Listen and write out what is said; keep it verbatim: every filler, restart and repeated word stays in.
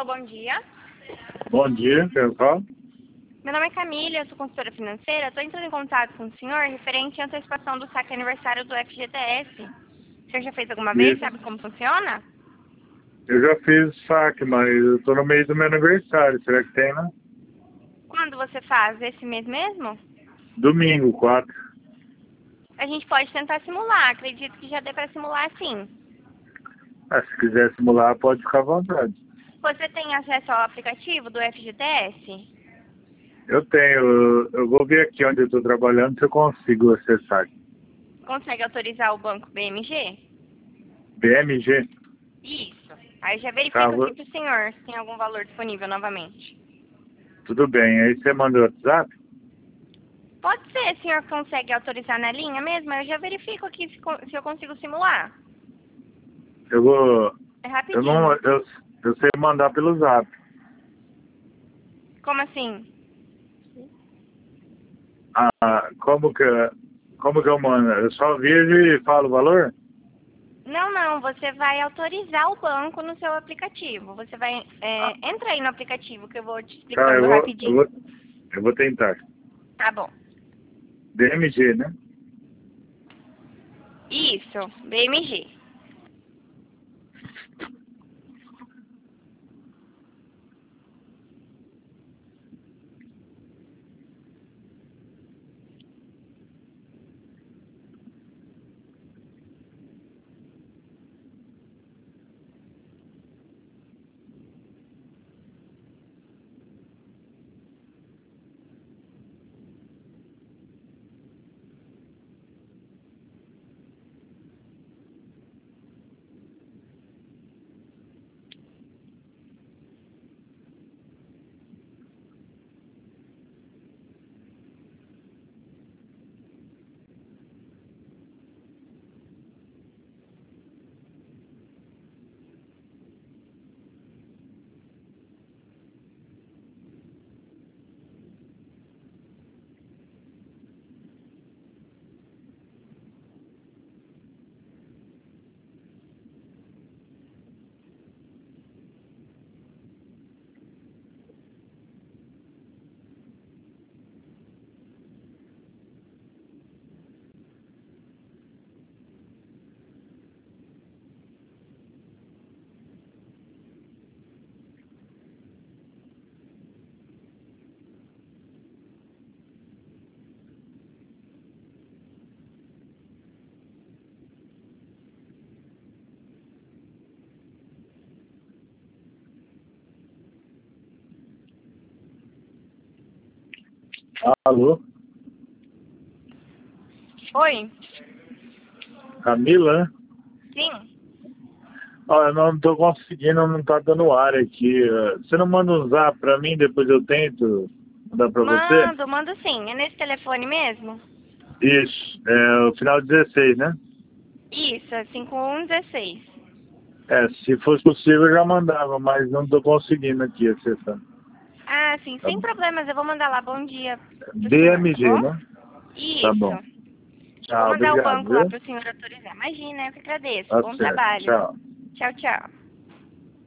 bom dia. Bom dia, quem fala? Meu nome é Camila, eu sou consultora financeira. Estou entrando em contato com o senhor referente à antecipação do saque aniversário do F G T S. O senhor já fez alguma vez? Isso. Sabe como funciona? Eu já fiz saque, mas eu tô no meio do meu aniversário. Será que tem, né? Quando você faz? Esse mês mesmo? Domingo, quatro. A gente pode tentar simular. Acredito que já dê para simular sim. Ah, se quiser simular, pode ficar à vontade. Você tem acesso ao aplicativo do F G T S? Eu tenho. Eu, eu vou ver aqui onde eu tô trabalhando se eu consigo acessar. Consegue autorizar o banco B M G? B M G? Isso. Aí já Tá, verifico vou- aqui para o senhor se tem algum valor disponível novamente. tudo bem. Aí você manda o WhatsApp? Pode ser, o senhor consegue autorizar na linha mesmo? Eu já verifico aqui se, co- se eu consigo simular. Eu vou... É Eu não... rapidinho. Eu, eu sei mandar pelo Zap. Como assim? Ah, como que... Como que eu mando? Eu só vejo e falo o valor? Não, não, você vai autorizar o banco no seu aplicativo. Você vai... Ah, É, entra aí no aplicativo que eu vou te tá, eu explicando vou... Eu rapidinho. vou, eu vou tentar. Tá bom. B M G, né? Isso, B M G. Alô? Oi? Camila, né? Sim. Olha, eu não tô conseguindo, não tá dando ar aqui. Eh, Você não manda um zap pra mim, depois eu tento mandar pra você? Mando, mando sim. É nesse telefone mesmo? Isso, é o final dezesseis, né? Isso, é cinco um um seis. É, se fosse possível eu já mandava, mas não tô conseguindo aqui acessar. Ah, sim, Tá sem bom. problemas. Eu vou mandar lá bom dia pro senhor, tá B M G, bom? né? Tá bom. Isso. Eu vou Tchau, mandar o obrigado, banco lá viu? para o senhor autorizar. Imagina, eu que agradeço. Tá Bom certo. trabalho. Tchau. Tchau, tchau.